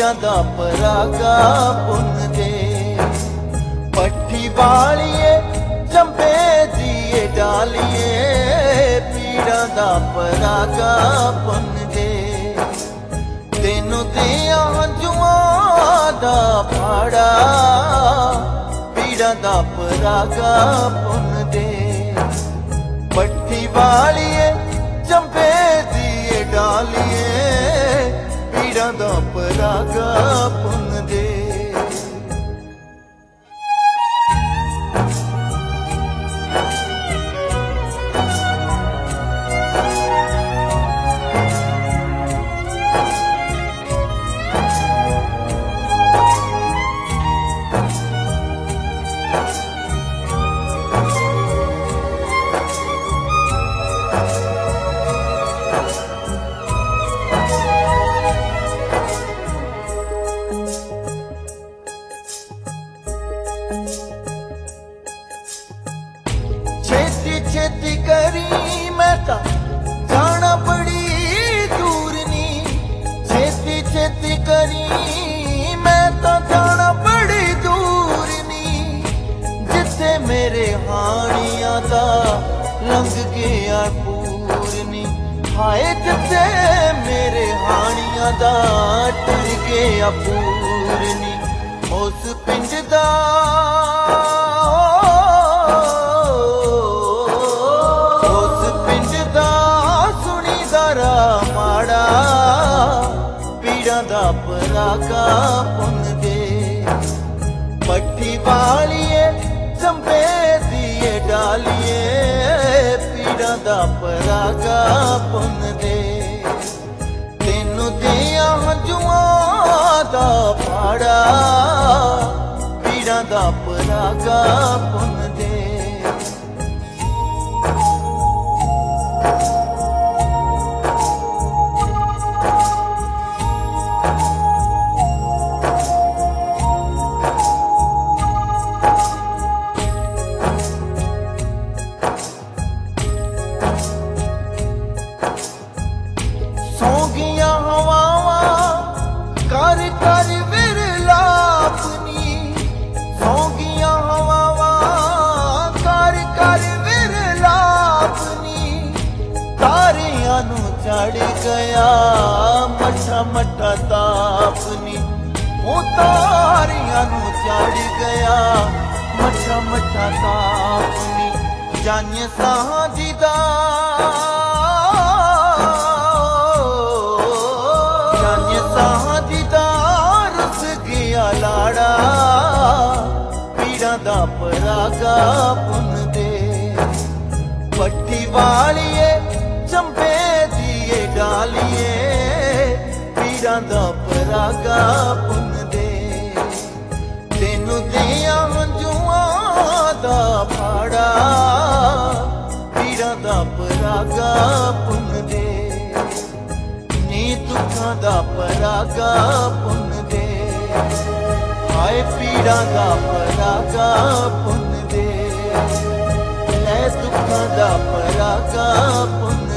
पीड़ां दा परागा पुन दे। पट्ठी वालिए चंबे दिए डालिए, पीड़ां दा परागा पुन दे। तेनू दिया जुआं दा फाड़ा, पीड़ां दा परागा पुन दे। पट्ठी वालिए चंबे दिए डालिए, पीड़ां दा परागा पुन दे। छेती छेती करी मैं ता जाना बड़ी दूर नी, छेती छेती करी मैं ता जाना बड़ी दूर नी। जिथे मेरे हानिया दा लंघ गया पूरनी, हाय जिथे मेरे हानिया दा टुर गया पूरनी। उस पिंड दा पीड़ां दा परागा पुन दे। पट्ठी वालिए चंबे दिए डालिए, पीड़ां दा परागा पुन दे। तेनू दिया जुआं दा फाड़ा, पीड़ां दा परागा पुन दे। सौगियां हवावां कर कर विरलापनी, सौगियां हवावां कर कर विरलापनी। तारियां नू चढ़ गया मठा मठा तापनी, ओ तारियां नू चढ़ गया मठा मठा तापनी। जानिए साजी दा लाड़ा, पीड़ां दा परागा पुन दे। पट्ठी वालिए चंबे दिए डालिए, पीड़ां दा परागा पुन दे। तेनू दिया जुआं दा फाड़ा, पीड़ां दा परागा पुन दे। नी दुखां दा परागा पुन दे, हाय पीड़ां दा परागा पुन दे। लै दुखां दा परागा पुन